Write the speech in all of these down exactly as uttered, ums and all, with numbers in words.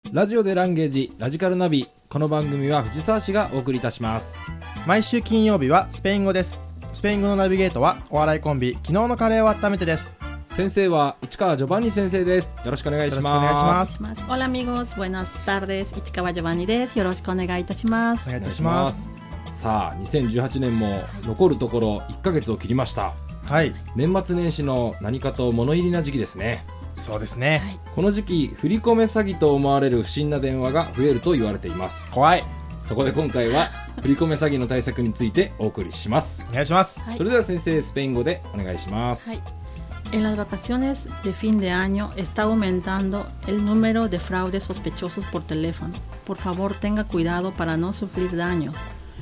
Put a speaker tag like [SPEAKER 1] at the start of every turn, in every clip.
[SPEAKER 1] ラジオでランゲージラジカルナビ。この番組は藤沢市がお送りいたします。
[SPEAKER 2] 毎週金曜日はスペイン語です。スペイン語のナビゲートはお笑いコンビ昨日のカレーを温めてです。
[SPEAKER 1] 先生は市川ジョバンニ先生です。よろしくお願いします。
[SPEAKER 2] よろしくお願いします。
[SPEAKER 3] Hola amigos, buenas tardes. 市川ジョバンニです。よろしくお願いいたします。
[SPEAKER 2] お願いいたします。
[SPEAKER 1] さあにせんじゅうはちねんも残るところいっかげつを切りました。
[SPEAKER 2] はい。
[SPEAKER 1] 年末年始の何かと物入りな時期ですね。
[SPEAKER 2] そうですね、はい、
[SPEAKER 1] この時期振り込め詐欺と思われる不審な電話が増えると言われています。
[SPEAKER 2] 怖い。
[SPEAKER 1] そこで今回は振り込め詐欺の対策についてお送りします。
[SPEAKER 2] お願いします、
[SPEAKER 1] はい、それでは先生スペイン語でお願いします。
[SPEAKER 3] はい。En las vacaciones de fin de año está aumentando el número de fraudes sospechosos por teléfono. Por favor, tenga cuidado para no sufrir daños.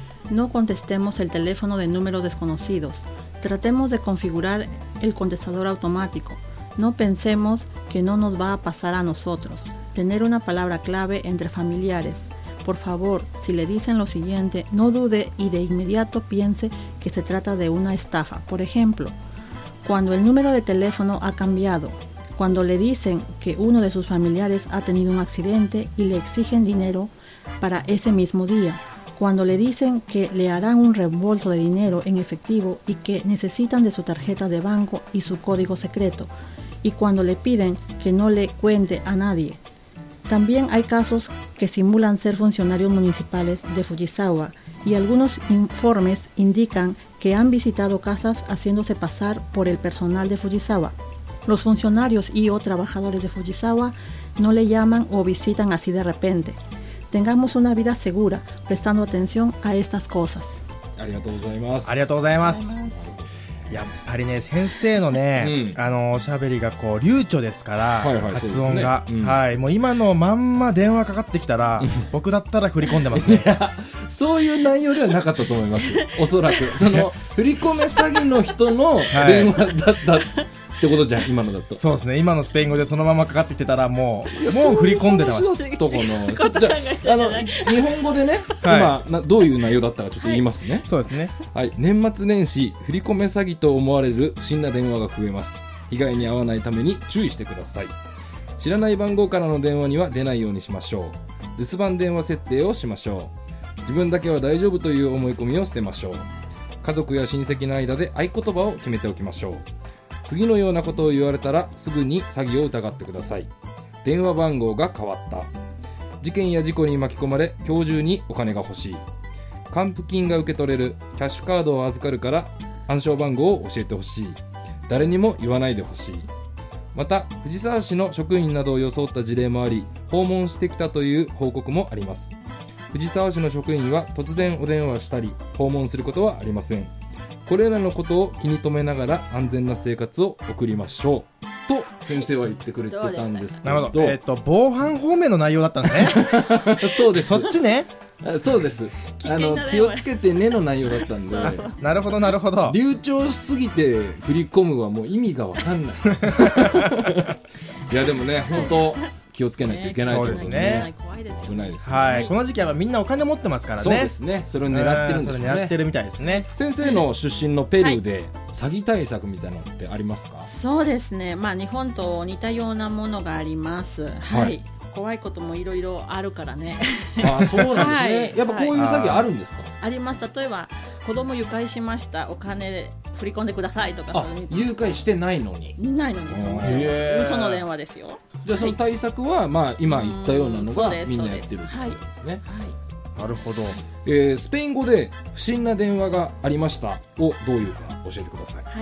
[SPEAKER 3] No contestemos el teléfono de números desconocidos. Tratemos de configurar el contestador automático. No pensemos que no nos va a pasar a nosotros. Tener una palabra clave entre familiares. Por favor, si le dicen lo siguiente, no dude y de inmediato piense que se trata de una estafa. Por ejemplo, cuando el número de teléfono ha cambiado, cuando le dicen que uno de sus familiares ha tenido un accidente y le exigen dinero para ese mismo día, cuando le dicen que le harán un reembolso de dinero en efectivo y que necesitan de su tarjeta de banco y su código secreto, y cuando le piden que no le cuente a nadie. También hay casos que simulan ser funcionarios municipales de Fujisawa y algunos informes indican que han visitado casas haciéndose pasar por el personal de Fujisawa. Los funcionarios y o trabajadores de Fujisawa no le llaman o visitan así de repente. Tengamos una vida segura prestando atención a estas cosas.
[SPEAKER 1] ありがとうございます。
[SPEAKER 2] ありがとうございます。やっぱりね先生のね、うん、あのおしゃべりがこう流暢ですから、はいはい、発音が、ねうんはい、もう今のまんま電話かかってきたら僕だったら振り込んでますね。いや
[SPEAKER 1] そういう内容ではなかったと思います。おそらくその振り込め詐欺の人の電話だったってことじゃん今のだと。
[SPEAKER 2] そうですね。今のスペイン語でそのままかかってきてたらもうもう振り込んでたます。
[SPEAKER 1] とこのちょっとじゃあの日本語でね、はい、今などういう内容だったかちょっと言いますね。
[SPEAKER 2] はい、そうですね。
[SPEAKER 1] はい。年末年始振り込め詐欺と思われる不審な電話が増えます。被害に遭わないために注意してください。知らない番号からの電話には出ないようにしましょう。留守番電話設定をしましょう。自分だけは大丈夫という思い込みを捨てましょう。家族や親戚の間で合言葉を決めておきましょう。次のようなことを言われたらすぐに詐欺を疑ってください。電話番号が変わった。事件や事故に巻き込まれ今日中にお金が欲しい。還付金が受け取れる。キャッシュカードを預かるから暗証番号を教えてほしい。誰にも言わないでほしい。また藤沢市の職員などを装った事例もあり訪問してきたという報告もあります。藤沢市の職員は突然お電話したり訪問することはありません。これらのことを気に留めながら安全な生活を送りましょうと先生は言ってくれてたんですけど、
[SPEAKER 2] なるほど、えー、と防犯方面の内容だったんですね。
[SPEAKER 1] そうです。
[SPEAKER 2] そっちね。
[SPEAKER 1] そうです。あの気をつけてねの内容だったんで。
[SPEAKER 2] なるほどなるほど。
[SPEAKER 1] 流暢しすぎて振り込むはもう意味が分かんない。いやでもね本当気をつけないといけないですね。危ないですね。
[SPEAKER 2] はい、この時期はみんなお金持ってますからね。
[SPEAKER 1] そうですね。それを狙ってるんですね。
[SPEAKER 2] それ狙ってるみたいですね。
[SPEAKER 1] 先生の出身のペルーで詐欺対策みたいなのってありますか？
[SPEAKER 3] そうですね。まあ日本と似たようなものがあります。はい。はい、怖いこともいろいろあるからね。
[SPEAKER 1] あ、そうなんですね。はい、やっぱこういう詐欺あるんですか？
[SPEAKER 3] あります。例えば子供誘拐しました。お金振り込んでくださいとか。
[SPEAKER 1] あ、誘拐してないのに。
[SPEAKER 3] ないのに。嘘の電話ですよ。
[SPEAKER 1] じゃあその対策は、まあ、今言ったようなのがみんなやってるってことですね。
[SPEAKER 3] はいはい、
[SPEAKER 2] なるほど、
[SPEAKER 1] えー、スペイン語で不審な電話がありましたをどういうか教えてください。
[SPEAKER 3] はい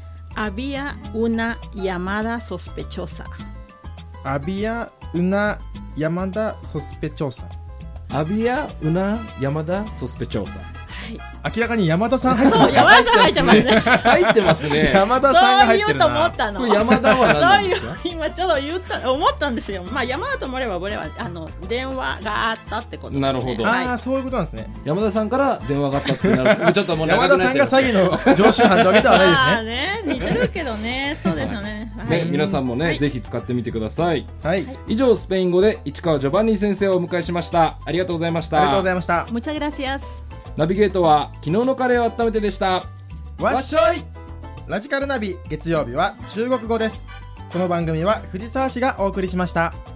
[SPEAKER 3] 。Había una llamada sospechosa.
[SPEAKER 2] Había una llamada sospechosa.
[SPEAKER 1] Había una llamada sospechosa。
[SPEAKER 2] 明らかに山田さん入ってます。
[SPEAKER 3] 山田さん入ってますね。
[SPEAKER 1] 入ってますね。
[SPEAKER 2] 山田さんが入ってるな。
[SPEAKER 3] そう言うと思ったの。
[SPEAKER 1] これ山田は何なんですか？
[SPEAKER 3] そういう今ちょっと言った思ったんですよ。まあ山田ともればこれはあの電話があったってことですね。
[SPEAKER 1] なるほど。
[SPEAKER 2] ああそういうことなんですね。
[SPEAKER 1] 山田さんから電話があったってなる。ちょっともう
[SPEAKER 2] 山田さんが詐欺の常習犯ってわけではない
[SPEAKER 3] ですね。ね似てるけどね。そうですよね。
[SPEAKER 1] ね皆さんもねぜひ使ってみてください。
[SPEAKER 2] はい。
[SPEAKER 1] 以上スペイン語で市川ジョバンニ先生をお迎えしました。ありがとうございました。
[SPEAKER 2] ありがとうございました。
[SPEAKER 3] Muchas gracias。
[SPEAKER 1] ナビゲートは昨日のカレーを温めてでした。
[SPEAKER 2] わっしょい。ラジカルナビ月曜日は中国語です。この番組は藤沢市がお送りしました。